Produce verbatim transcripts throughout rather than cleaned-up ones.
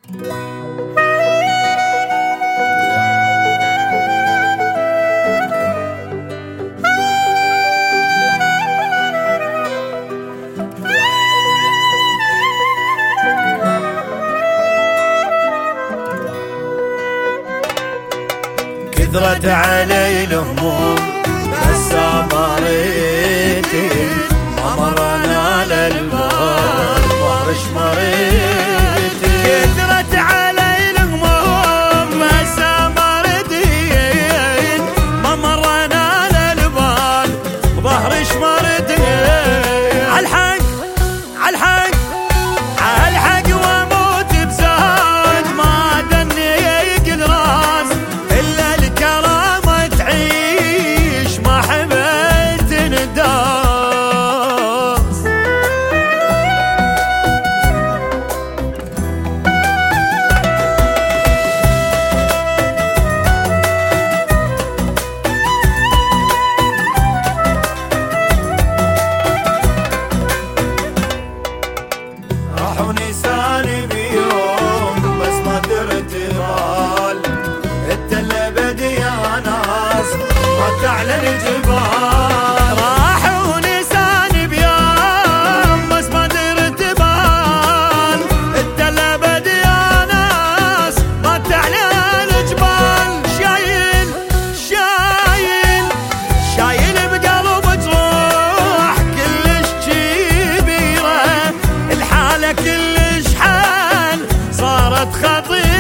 كثرت علي الهموم بس مريتي ما مرنا للبال وحش مريتي. كثرت علي الهموم بس مريتي ما مرنا للبال ظهرش مريتي. عالحق عالحق عالحق واموت بزاد ما دني يقل راس الا الكرامه تعيش ما حبيت نداس. راحوا نساني بيوم بس ما درت بال التله بدي يا ناس ما تعلن جبال. راحوا نساني بيوم بس ما درت بال التله بدي يا ناس ما تعلن جبال. شايل شايل شايل بقلب جروح كلش كبيره الحالة كلش حال صارت خطيرة.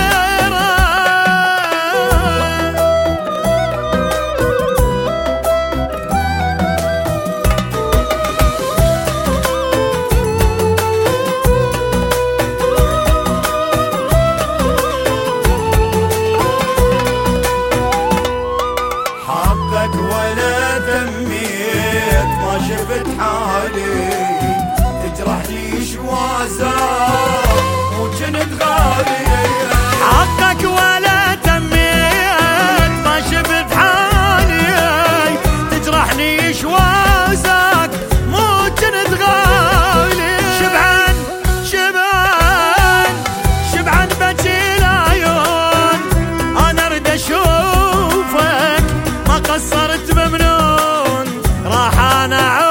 حقك ولا تميت ما شفت حالي تجرح لي شوازات مو جنت غالي. حقك ولا تميت ما شفت حالي تجرحني شوازك مو جنت غالي. شبعان شبعان شبعان بجي العيون انا اريد اشوفك ما قصرت ممنون راح انا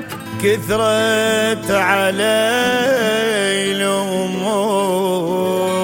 كثرت علي الهموم